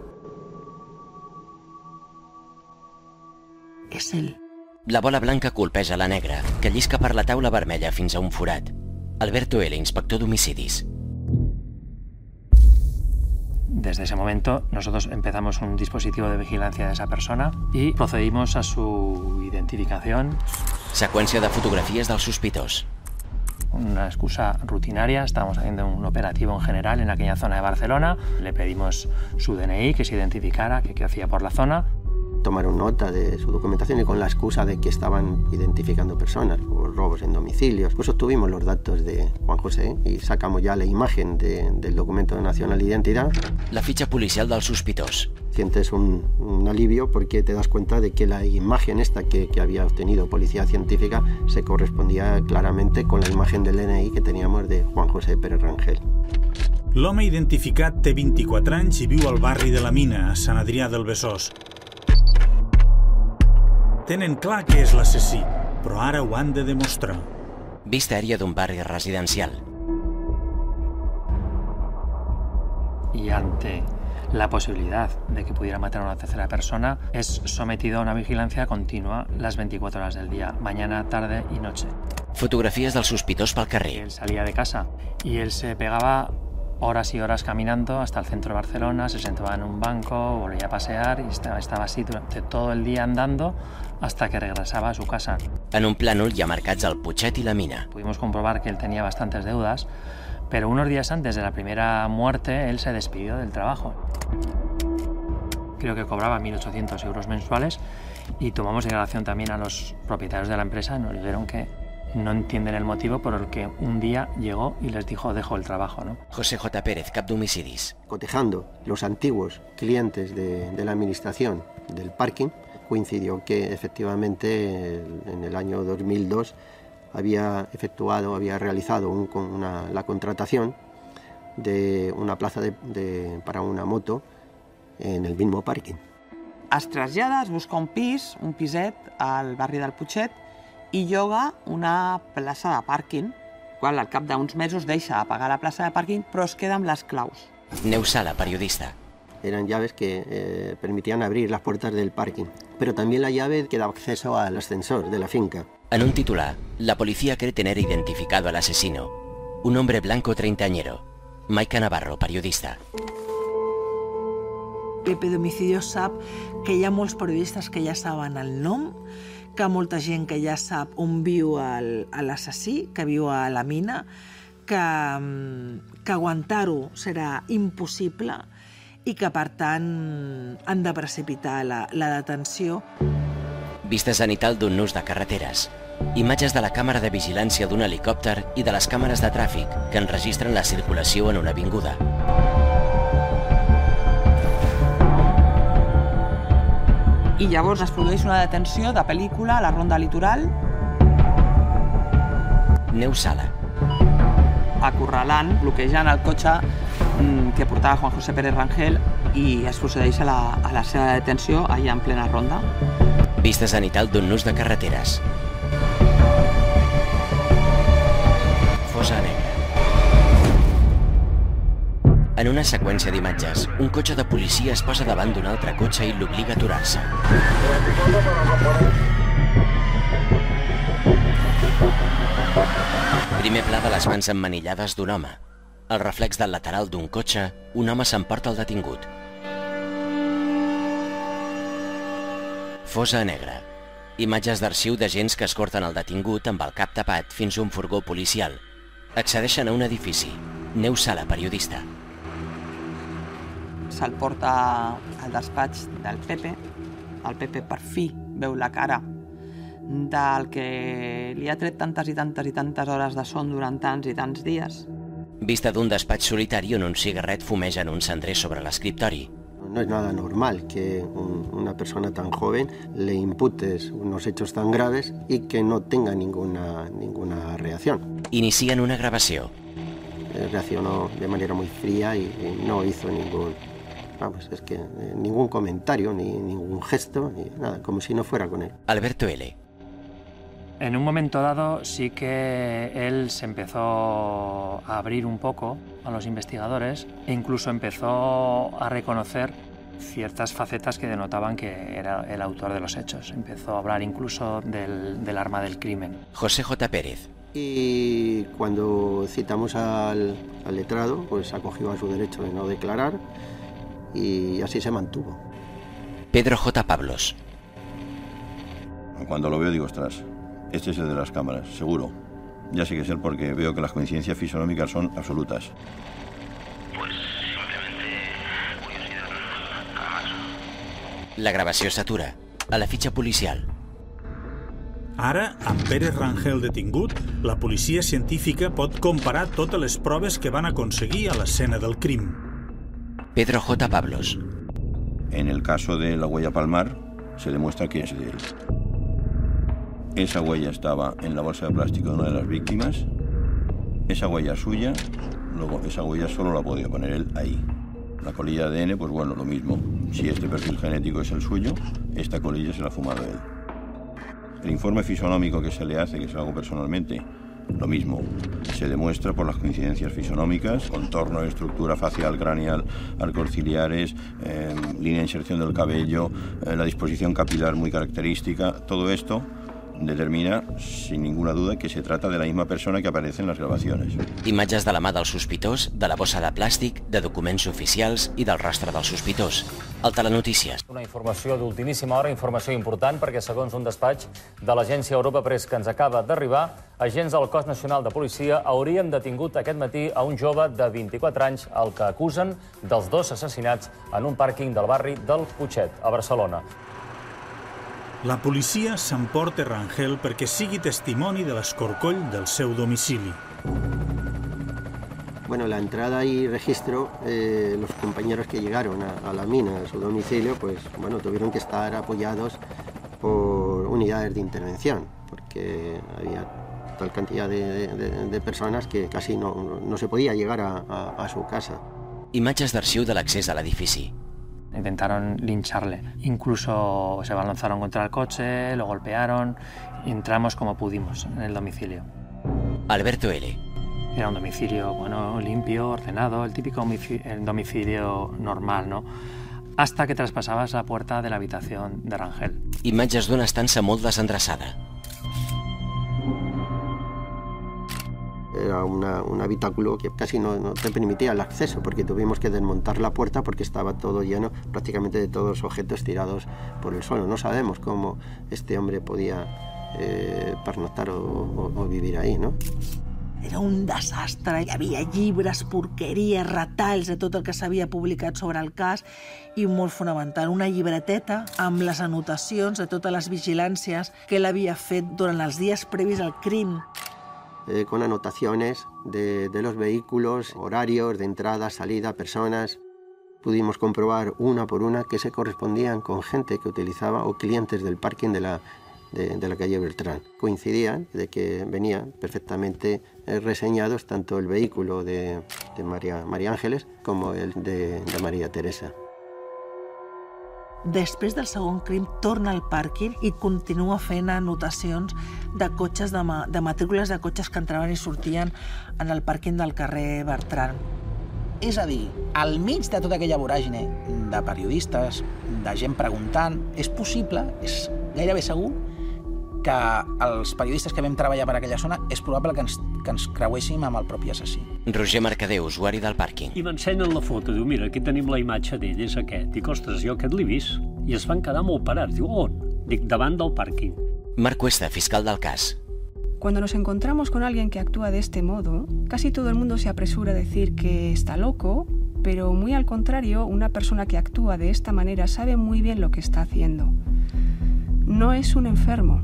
És ell. La bola blanca colpeja la negra, que llisca per la taula vermella fins a un forat. Alberto L., inspector d'homicidis. Desde ese momento nosotros empezamos un dispositivo de vigilancia de esa persona y procedimos a su identificación. Seqüència de fotografies del sospitós. Una excusa rutinaria, estábamos haciendo un operativo en general en aquella zona de Barcelona. Le pedimos su D N I, que se identificara, que, que hacía por la zona. Tomaron nota de su documentación y con la excusa de que estaban identificando personas por robos en domicilios, pues obtuvimos los datos de Juan José y sacamos ya la imagen de, del documento de nacional de identidad. La fitxa policial del sospitós. Sientes un, un alivio porque te das cuenta de que la imagen esta que, que había obtenido Policía Científica se correspondía claramente con la imagen del D N I que teníamos de Juan José Pérez Rangel. L'home identificat té vint-i-quatre anys i viu al barri de la Mina, a Sant Adrià del Besòs. Tenen clar que és l'assassí, però ara ho han de demostrar. Vista aèria d'un barri residencial. Y ante la posibilidad de que pudiera matar a una tercera persona, es sometido a una vigilancia continua las veinticuatro horas del día, mañana, tarde y noche. Fotografies del sospitós pel carrer. Él salía de casa y él se pegaba horas y horas caminando hasta el centro de Barcelona, se sentaba en un banco, volvía a pasear y estaba, estaba así durante todo el día andando hasta que regresaba a su casa. En un plànol hi ha marcats el Putxet i la Mina. Pudimos comprobar que él tenía bastantes deudas, pero unos días antes de la primera muerte él se despidió del trabajo. Creo que cobraba mil ochocientos euros mensuales y tomamos declaración también a los propietarios de la empresa, nos dijeron que no entienden el motivo por el que un día llegó y les dijo dejo el trabajo, ¿no? José J. Pérez, cap d'homicidis. Cotejando los antiguos clientes de, de la administración del parking, coincidió que efectivamente en el año dos mil dos había efectuado, había realizado un, una, la contratación de una plaza de, de, para una moto en el mismo parking. Es trasllada, es busca un pis, un piset al barri del Putxet i lloga una plaça de pàrquing, qual al cap d'uns mesos deixa de pagar la plaça de pàrquing, però es queda amb les claus. Neus Sala, periodista. Eran llaves que eh, permitían abrir las puertas del parking, pero también la llave que daba acceso al ascensor de la finca. En un titular, la policía cree tener identificado al asesino, un hombre blanco treintañero. Maica Navarro, periodista. Pepe d'Homicidio sap que hi ha molts periodistes que ja saben el nom, que molta gent que ja sap on viu l'assassí, que viu a la mina, que, que aguantar-ho serà impossible i que, per tant, han de precipitar la, la detenció. Vista zenital d'un nus de carreteres. Imatges de la càmera de vigilància d'un helicòpter i de les càmeres de tràfic que enregistren la circulació en una avinguda. I llavors es produeix una detenció de pel·lícula a la ronda litoral. Neus Sala. Acorralant, bloquejant el cotxe que portava Juan José Pérez Rangel i es procedeix a la, a la seva detenció allà en plena ronda. Vista zenital d'un nus de carreteres. Fosa negra. En una seqüència d'imatges, un cotxe de policia es posa davant d'un altre cotxe i l'obliga a aturar-se. Primer pla de les mans emmanillades d'un home. El reflex del lateral d'un cotxe, un home s'emporta el detingut. Fosa negra. Imatges d'arxiu d'agents que escorten el detingut amb el cap tapat fins a un furgó policial. Accedeixen a un edifici. Neus Sala, periodista. Se'l porta al despatx del Pepe. El Pepe per fi veu la cara del que li ha tret tantes i tantes i tantes hores de son durant tants i tants dies. Vista d'un despatx solitari on un cigarret fumeja en un cendrer sobre l'escriptori. No es nada normal que un, una persona tan joven le imputes unos hechos tan graves y que no tenga ninguna, ninguna reacción. Inicien una gravació. Reaccionó de manera muy fría y, y no hizo ningún, vamos, es que eh, ningún comentario, ni ningún gesto, ni nada, como si no fuera con él. Alberto L. En un momento dado sí que él se empezó a abrir un poco a los investigadores e incluso empezó a reconocer ciertas facetas que denotaban que era el autor de los hechos. Empezó a hablar incluso del, del arma del crimen. José J. Pérez. Y cuando citamos al, al letrado, pues acogió a su derecho de no declarar y así se mantuvo. Pedro J. Pablos. Cuando lo veo digo, ostras, este es el de las cámaras, seguro. Ya sé que es él porque veo que las coincidencias fisonómicas son absolutas. Pues simplemente curiosidad, nada más. La gravació s'atura. A la fitxa policial. Ara, amb Pérez Rangel detingut, la policia científica pot comparar totes les proves que van aconseguir a l'escena del crim. Pedro J. Pablos. En el caso de la huella palmar, se demuestra que es de él. Esa huella estaba en la bolsa de plástico de una de las víctimas. Esa huella suya, luego esa huella solo la podía poner él ahí. La colilla de A D N, pues bueno, lo mismo. Si este perfil genético es el suyo, esta colilla se la ha fumado él. El informe fisonómico que se le hace, que se lo hago personalmente, lo mismo. Se demuestra por las coincidencias fisonómicas, contorno, estructura facial, craneal, arcos ciliares, eh, línea de inserción del cabello, eh, la disposición capilar muy característica. Todo esto determina, sin ninguna duda, que se trata de la misma persona que aparece en las grabaciones. Imatges de la mà del sospitós, de la bossa de plàstic, de documents oficials i del rostre del sospitós. El Telenotícies. Una informació d'ultimíssima hora, informació important, perquè segons un despatx de l'agència Europa Press que ens acaba d'arribar, agents del Cos Nacional de Policia haurien detingut aquest matí a un jove de vint-i-quatre anys, el que acusen dels dos assassinats en un pàrquing del barri del Putxet, a Barcelona. La policia s'emporta Rangel perquè sigui testimoni de l'escorcoll del seu domicili. Bueno, la entrada y registro, eh, los compañeros que llegaron a, a la mina, a su domicilio, pues bueno, tuvieron que estar apoyados por unidades de intervención, porque había tal cantidad de, de, de personas que casi no, no se podía llegar a, a, a su casa. Imatges d'arxiu de l'accés a l'edifici. Intentaron lincharle. Incluso se balanzaron contra el coche, lo golpearon y entramos como pudimos en el domicilio. Alberto L. Era un domicilio, bueno, limpio, ordenado, el típico domicilio normal, ¿no? Hasta que traspasabas la puerta de la habitación de Rangel. Imatges d'una estança molt desendreçada. Era una, un habitáculo que casi no, no te permitía el acceso porque tuvimos que desmontar la puerta porque estaba todo lleno prácticamente de todos los objetos tirados por el suelo. No sabemos cómo este hombre podía eh, pernoctar o, o, o vivir ahí, ¿no? Era un desastre. Hi havia llibres, porqueries, retalls de tot el que s'havia publicat sobre el cas i, molt fonamental, una llibreteta amb les anotacions de totes les vigilàncies que ell havia fet durant els dies previs al crim. Eh, con anotaciones de, de los vehículos, horarios de entrada, salida, personas. Pudimos comprobar una por una que se correspondían con gente que utilizaba o clientes del parking de la De, de la calle Bertrán. Coincidían de que venían perfectamente eh, reseñados tanto el vehículo de, de María, María Ángeles como el de, de María Teresa. Després del segon crim, torna al pàrquing i continua fent anotacions de cotxes, de, ma de matrícules de cotxes que entraven i sortien en el pàrquing del carrer Bertran. És a dir, al mig de tota aquella voràgine de periodistes, de gent preguntant, és possible, és gairebé segur, que els periodistes que vam treballar per aquella zona és probable que ens, que ens creuéssim amb el propi assassí. Roger Mercader, usuari del pàrquing. I m'ensenyen la foto, diu, mira, aquí tenim la imatge d'ell, és aquest. Dic, ostres, jo aquest l'he vist. I es van quedar molt parats. Diu, on? Dic, davant del pàrquing. Marc Cuesta, fiscal del cas. Cuando nos encontramos con alguien que actúa de este modo, casi todo el mundo se apresura a decir que está loco, pero muy al contrario, una persona que actúa de esta manera sabe muy bien lo que está haciendo. No es un enfermo.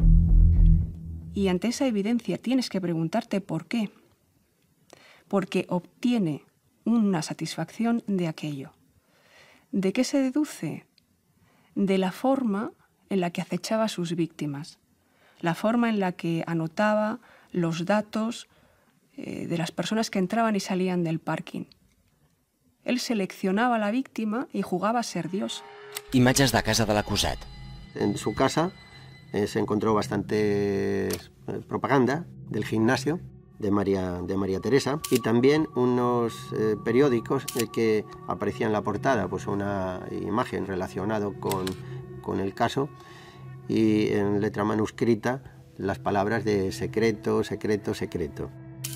Y ante esa evidencia tienes que preguntarte por qué. Porque obtiene una satisfacción de aquello. ¿De qué se deduce? De la forma en la que acechaba a sus víctimas, la forma en la que anotaba los datos eh, de las personas que entraban y salían del parking. Él seleccionaba a la víctima y jugaba a ser Dios. Imatges de casa de l'acusat. En su casa eh, se encontró bastante eh, propaganda del gimnasio de María, de María Teresa y también unos eh, periódicos en el que aparecía en la portada pues una imagen relacionada con, con el caso y en letra manuscrita las palabras de secreto, secreto, secreto.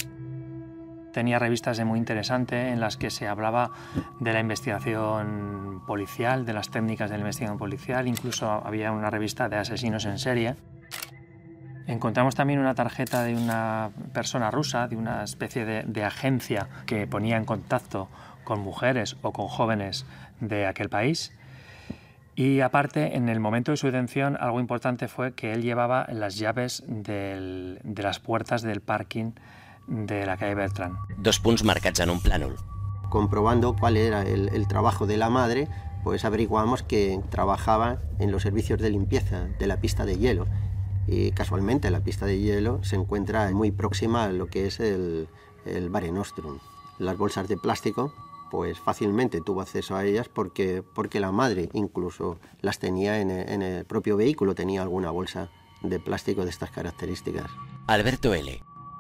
Tenía revistas de muy interesante en las que se hablaba de la investigación policial, de las técnicas de la investigación policial, incluso había una revista de asesinos en serie. Encontramos también una tarjeta de una persona rusa, de una especie de, de agencia que ponía en contacto con mujeres o con jóvenes de aquel país. Y aparte, en el momento de su detención, algo importante fue que él llevaba las llaves del, de las puertas del parking de la calle Bertrán. Dos punts marcats en un plànol. Comprobando cuál era el, el trabajo de la madre, pues averiguamos que trabajaba en los servicios de limpieza de la pista de hielo. Y casualmente la pista de hielo se encuentra muy próxima a lo que es el, el Mare Nostrum. Las bolsas de plástico, pues fácilmente tuvo acceso a ellas porque, porque la madre incluso las tenía en el, en el propio vehículo, tenía alguna bolsa de plástico de estas características. Alberto L.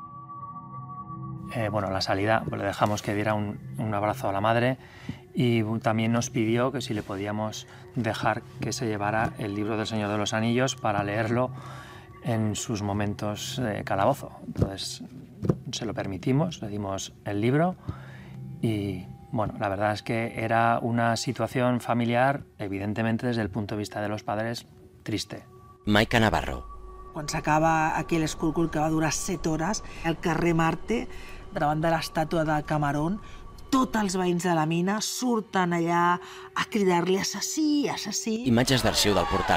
Eh, bueno, la salida le dejamos que diera un, un abrazo a la madre y también nos pidió que si le podíamos dejar que se llevara el libro del Señor de los Anillos para leerlo en sus momentos de calabozo. Entonces se lo permitimos, le dimos el libro y bueno, la verdad es que era una situación familiar, evidentemente desde el punto de vista de los padres, triste. Maica Navarro. Quan s'acaba aquell escúrcul que va durar set hores, al carrer Marte, davant de l'estàtua de Camarón, tots els veïns de la mina surten allà a cridar-li assassí, assassí. Imatges d'arxiu del portal.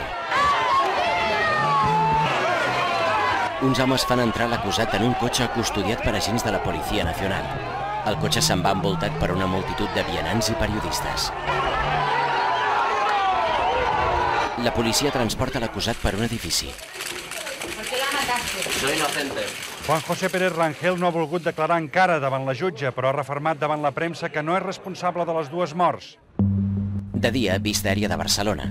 Uns homes fan entrar l'acusat en un cotxe custodiat per agents de la Policia Nacional. El cotxe se'n va envoltat per una multitud de vianants i periodistes. La policia transporta l'acusat per un edifici. ¿Por qué la mataste? Soy inocente. Juan José Pérez Rangel no ha volgut declarar encara davant la jutge, però ha refermat davant la premsa que no és responsable de les dues morts. De dia, vista aèria de Barcelona.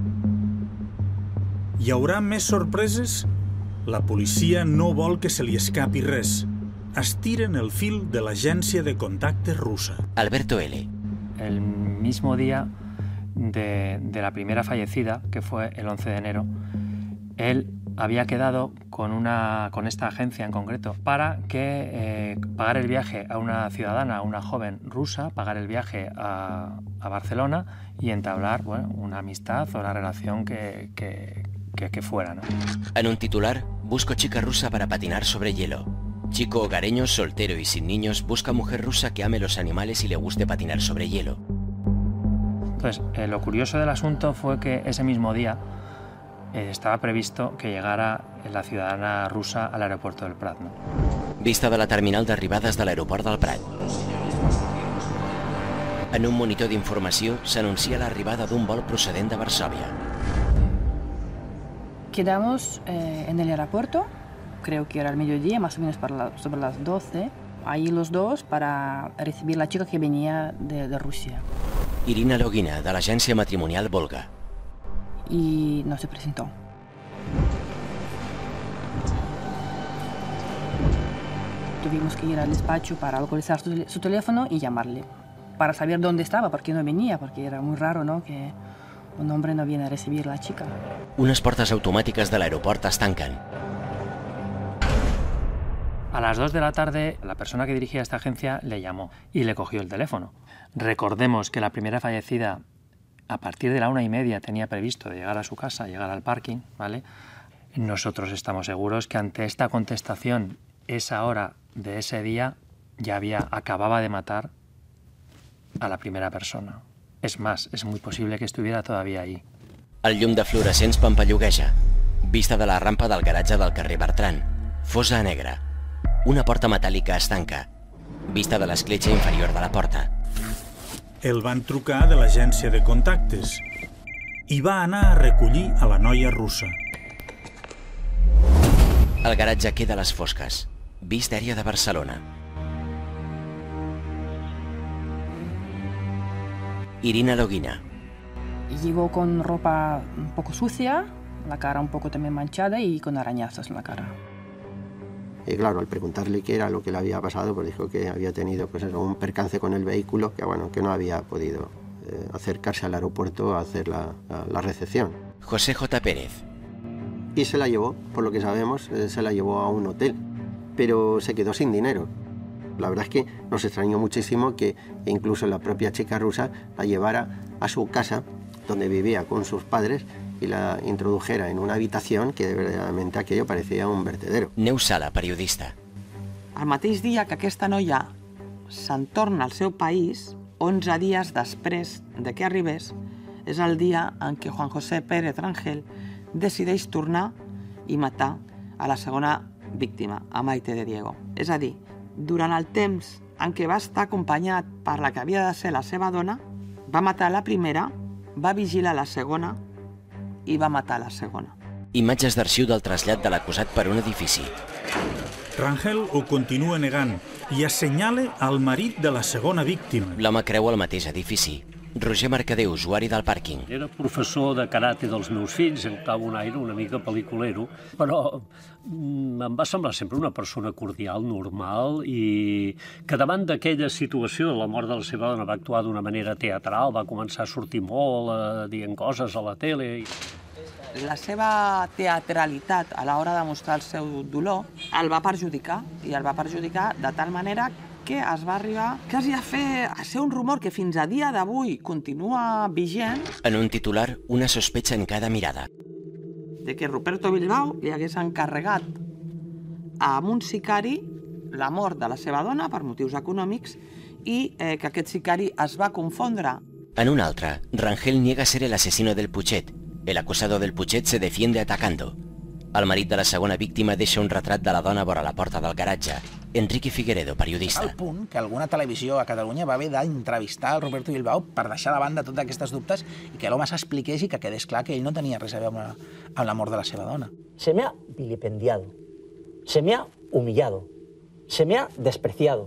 Hi haurà més sorpreses? La policia no vol que se li escapi res. Estiren el fil de l'agència de contacte russa. Alberto L. El mismo día de, de la primera fallecida, que fue el once de enero, él había quedado con, una, con esta agencia en concreto para que eh, pagar el viaje a una ciudadana, a una joven rusa, pagar el viaje a, a Barcelona y entablar bueno, una amistad o la relación que, que, que, que fuera, ¿no? En un titular, busco chica rusa para patinar sobre hielo. Chico hogareño, soltero y sin niños, busca mujer rusa que ame los animales y le guste patinar sobre hielo. Entonces, eh, lo curioso del asunto fue que ese mismo día eh, estaba previsto que llegara la ciudadana rusa al aeropuerto del Prat. ¿No? Vista de la terminal d'arribades de l'aeroport del Prat. En un monitor d'informació s'anuncia l'arribada d'un vol procedent de Varsòvia. Quedamos eh, en el aeropuerto, creo que era el mediodía, más o menos para la, sobre las doce, ahí los dos para recibir la chica que venía de, de Rusia. Irina Logina, de l'agència matrimonial Volga. Y no se presentó. Tuvimos que ir al despacho para localizar su, su teléfono y llamarle, para saber dónde estaba, por qué no venía, porque era muy raro, ¿no?, que un hombre no viene a recibir a la chica. Unes portes automàtiques de l'aeroport es tanquen. A las dos de la tarde, la persona que dirigía esta agencia le llamó y le cogió el teléfono. Recordemos que la primera fallecida, a partir de la una y media, tenía previsto llegar a su casa, llegar al parking, ¿vale? Nosotros estamos seguros que ante esta contestación, esa hora de ese día, ya había, acababa de matar a la primera persona. És més, és molt possible que estuviera todavía ahí. El llum de fluorescents pampallugueja. Vista de la rampa del garatge del carrer Bertran. Fosa a negre. Una porta metàl·lica es tanca. Vista de l'escletxa inferior de la porta. El van trucar de l'agència de contactes i va anar a recollir a la noia russa. El garatge queda a les fosques. Vista aèria de Barcelona. Irina Logina. Llegó con ropa un poco sucia, la cara un poco también manchada y con arañazos en la cara. Y claro, al preguntarle qué era lo que le había pasado, pues dijo que había tenido pues, un percance con el vehículo, que bueno, que no había podido eh, acercarse al aeropuerto a hacer la, la, la recepción. José J. Pérez. Y se la llevó, por lo que sabemos, eh, se la llevó a un hotel, pero se quedó sin dinero. La verdad es que nos extrañó muchísimo que incluso la propia chica rusa la llevara a su casa, donde vivía con sus padres, y la introdujera en una habitación que verdaderamente aquello parecía un vertedero. Neus Sala, periodista. El mateix dia que aquesta noia se'n torna al seu país, onze dies després de que arribés, és el dia en què Juan José Pérez Rangel decideix tornar i matar a la segona víctima, a Maite de Diego. És a dir, durant el temps en què va estar acompanyat per la que havia de ser la seva dona, va matar la primera, va vigilar la segona i va matar la segona. Imatges d'arxiu del trasllat de l'acusat per un edifici. Rangel ho continua negant i assenyala al marit de la segona víctima. L'home creu al mateix edifici. Roger Mercader, usuari del pàrquing. Era professor de karate dels meus fills, em cau un aire una mica pel·liculero, però em va semblar sempre una persona cordial, normal, i que davant d'aquella situació de la mort de la seva dona va actuar d'una manera teatral, va començar a sortir molt, eh, dient coses a la tele. La seva teatralitat a l'hora de mostrar el seu dolor el va perjudicar, i el va perjudicar de tal manera que es va arribar quasi a fer a ser un rumor que fins a dia d'avui continua vigent. En un titular, una sospecha en cada mirada. De que Ruperto Bilbao li hagués encarregat a un sicari la mort de la seva dona per motius econòmics i eh, que aquest sicari es va confondre. En un altre, Rangel niega ser el asesino del Puchet. El acusado del Puchet se defiende atacando. El marit de la segona víctima deixa un retrat de la dona vora la porta del garatge. Enrique Figueredo, periodista. Al punt que alguna televisió a Catalunya va haver d'entrevistar el Roberto Bilbao per deixar de banda totes aquestes dubtes i que l'home s'expliqués i que quedés clar que ell no tenia res a veure amb la, amb la mort de la seva dona. Se me ha vilipendiado, se me ha humillado, se me ha despreciado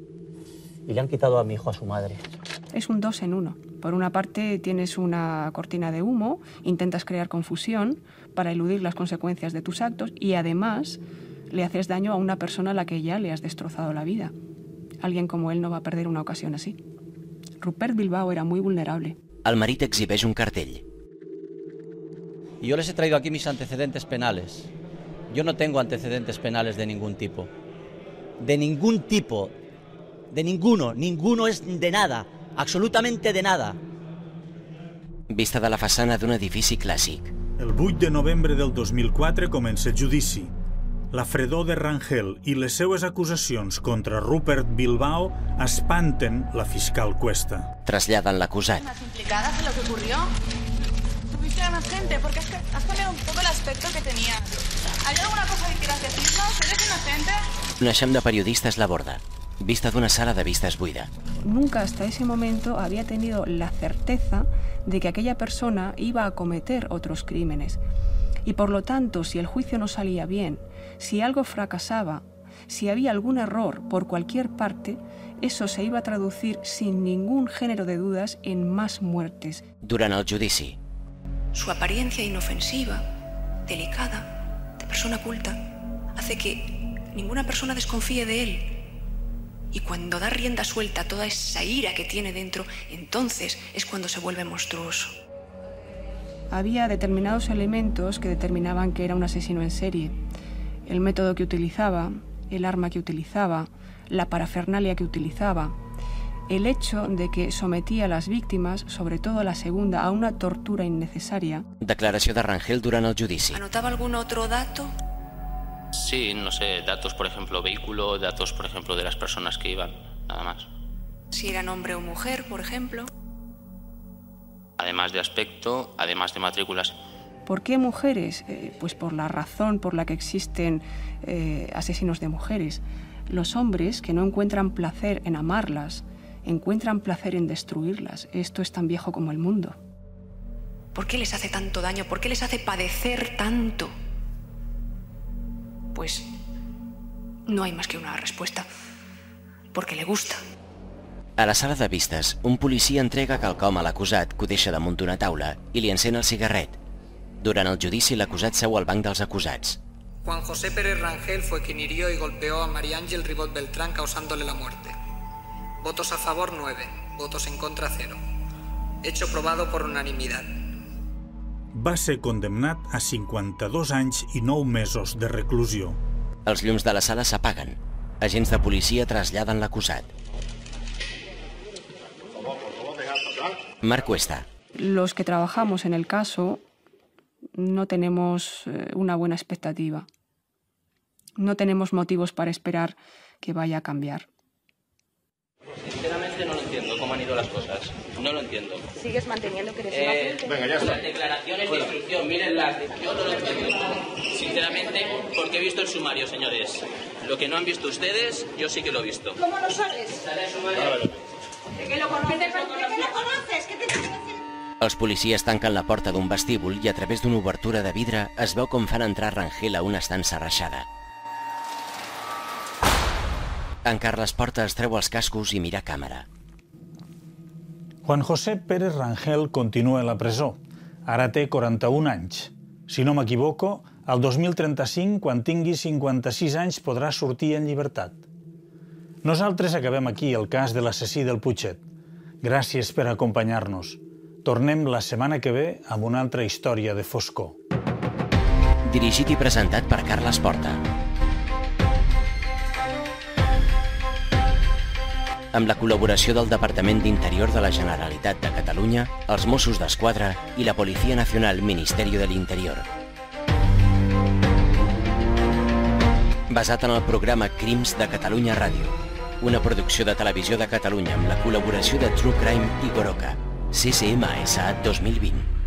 y le han quitado a mi hijo a su madre. Es un dos en uno. Por una parte tienes una cortina de humo, intentas crear confusión para eludir las consecuencias de tus actos y además le haces daño a una persona a la que ya le has destrozado la vida. Alguien como él no va a perder una ocasión así. Rupert Bilbao era muy vulnerable. El marit exhibeix un cartell. Y yo les he traído aquí mis antecedentes penales. Yo no tengo antecedentes penales de ningún tipo. De ningún tipo. De ninguno. Ninguno es de nada. Absolutamente de nada. Vista de la façana d'un edifici clàssic. El vuit de novembre del dos mil quatre comença el judici. La fredor de Rangel i les seues acusacions contra Rupert Bilbao espanten la fiscal Cuesta. Traslladen l'acusat. ¿Implicadas en lo que ocurrió? ¿Tuviste a más gente? Porque es que has cambiado un poco el aspecto que tenía. ¿Hay alguna cosa que quieras decirnos? ¿Eres inocente? Un eixam de periodistes l'aborda. Vista d'una sala de vistes buida. Nunca hasta ese momento había tenido la certeza de que aquella persona iba a cometer otros crímenes. Y por lo tanto, si el juicio no salía bien, si algo fracasaba, si había algún error por cualquier parte, eso se iba a traducir sin ningún género de dudas en más muertes. Durant el judici. Su apariencia inofensiva, delicada, de persona culta, hace que ninguna persona desconfíe de él. Y cuando da rienda suelta a toda esa ira que tiene dentro, entonces es cuando se vuelve monstruoso. Había determinados elementos que determinaban que era un asesino en serie. El método que utilizaba, el arma que utilizaba, la parafernalia que utilizaba, el hecho de que sometía a las víctimas, sobre todo a la segunda, a una tortura innecesaria. Declaració de Rangel durant el judici. ¿Anotaba algún otro dato? Sí, no sé, datos, por ejemplo, vehículo, datos, por ejemplo, de las personas que iban, nada más. Si eran hombre o mujer, por ejemplo. Además de aspecto, además de matrículas. ¿Por qué mujeres? Eh, pues por la razón por la que existen eh, asesinos de mujeres. Los hombres que no encuentran placer en amarlas, encuentran placer en destruirlas. Esto es tan viejo como el mundo. ¿Por qué les hace tanto daño? ¿Por qué les hace padecer tanto? Pues no hay más que una respuesta. Porque le gusta. A la sala de vistes, un policia entrega quelcom a l'acusat que ho deixa damunt d'una taula i li encén el cigarret. Durant el judici, l'acusat seu al banc dels acusats. Juan José Pérez Rangel fue quien hirió y golpeó a María Ángel Ribot Beltrán causándole la muerte. Votos a favor nueve, votos en contra cero. Hecho probado por unanimidad. Va ser condemnat a cinquanta-dos anys i nou mesos de reclusió. Els llums de la sala s'apaguen. Agents de policia traslladen l'acusat. Marc Cuesta. Los que trabajamos en el caso no tenemos una buena expectativa. No tenemos motivos para esperar que vaya a cambiar. Sinceramente no lo entiendo cómo han ido las cosas. No lo entiendo. ¿Sigues manteniendo que eres Eh, inocente? venga, ya está. Las declaraciones de instrucción, mírenlas. Yo no lo entiendo. Sinceramente, porque he visto el sumario, señores. Lo que no han visto ustedes, yo sí que lo he visto. ¿Cómo lo sabes? Sale el sumario. ¿De qué lo conoces? ¿De qué lo conoces? ¿Qué te tiene que decir? Els policies tanquen la porta d'un vestíbul i a través d'una obertura de vidre es veu com fan entrar Rangel a una estança reixada. En Carles Porta es treu els cascos i mira a càmera. Juan José Pérez Rangel continua a la presó. Ara té quaranta-un anys. Si no m'equivoco, el dos mil trenta-cinc, quan tingui cinquanta-sis anys, podrà sortir en llibertat. Nosaltres acabem aquí el cas de l'assassí del Putxet. Gràcies per acompanyar-nos. Tornem la setmana que ve amb una altra història de foscor. Dirigit i presentat per Carles Porta. Amb la col·laboració del Departament d'Interior de la Generalitat de Catalunya, els Mossos d'Esquadra i la Policia Nacional Ministerio del Interior. Basat en el programa Crims de Catalunya Ràdio, una producció de Televisió de Catalunya amb la col·laboració de True Crime i Goroka. C C M A S A dos mil vint.